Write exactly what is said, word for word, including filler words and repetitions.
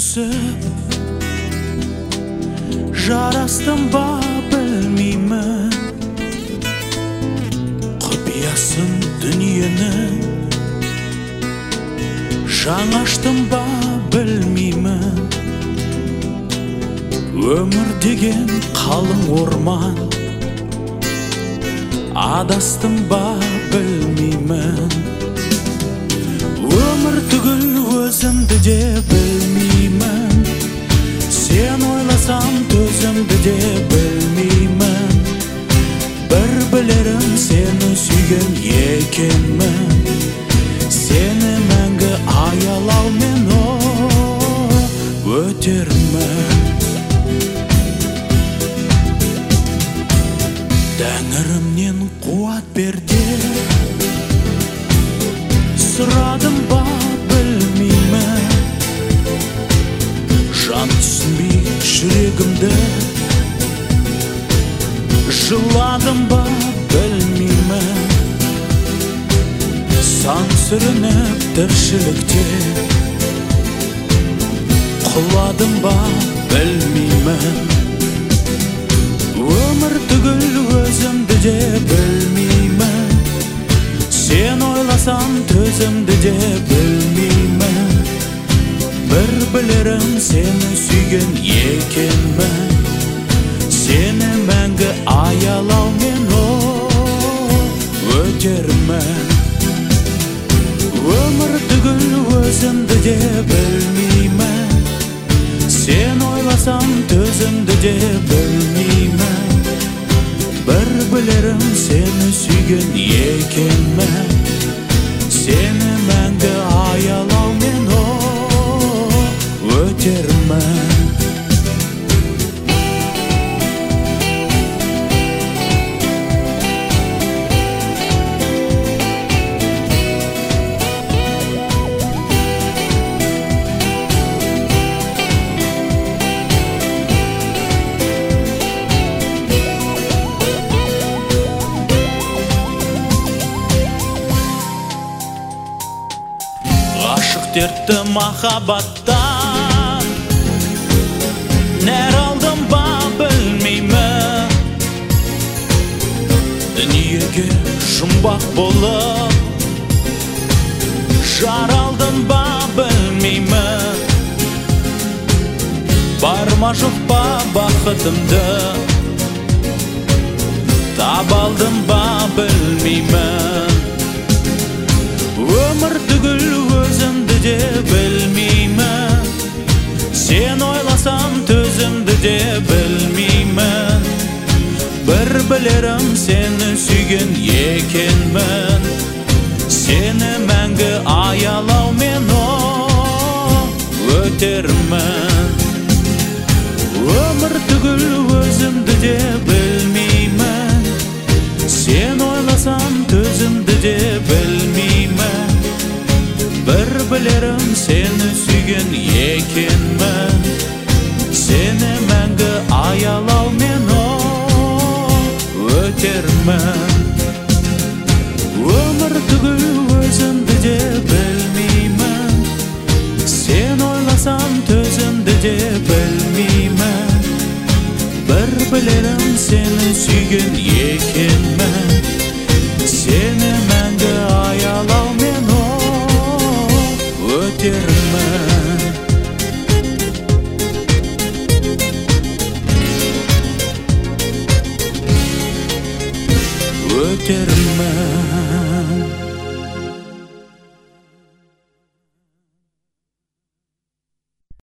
түсіп жарастым ба білмеймін, құпиясын дүниенің жаңаштым ба білмеймін. Өмір деген қалың орман, адастым ба білмеймін. Өмір түгіл өзімді де білмеймін, сен ойласам төзімді де білмеймін. Бір білерім сені сүйген екенмін, сені мәңгі аялаумен о өтермін. Тәңірімнен қуат бер деп сұрадым ба білмеймін. Жан түсінбей жүрегімді жыладым ба білмеймін. Сан сүрініп тіршілікте құладым ба білмеймін. Өмір түгіл өзімді де білмеймін, сен ойласам төзімді де білмеймін. Бір білерім сені сүйген екенмін, сені мәңгі аялаумен о өтермін. Өмір түгіл өзімді де білмеймін, сен ойласам төзімді де білмеймін. Бір білерім сені сүйген екенмін, сені мәңгі аялаумен о өтермін. Дертті махаббаттан нәр алдым ба білмеймін. Дүниеге жұмбақ болып жаралдым ба білмеймін. Бар ма жоқ па бақытымды таба алдым ба білмеймін. Өмір түгіл өзімді де білмеймін, сен ойласам төзімді де білмеймін. Бір білерім сені сүйген екенмін, сені мәңгі аялаумен о өтермін. Өмір түгіл өзімді де білмеймін, сен ойласам төзімді де білмеймін. Бір білерім сені сүйген екенмін, сені мәңгі аялаумен о өтермін. Өмір түгіл өзімді де білмеймін, сен ойласам төзімді де білмеймін. Бір білерім сені сүйген екенмін, сені мәңгі аялаумен о өтермін. Өтермін.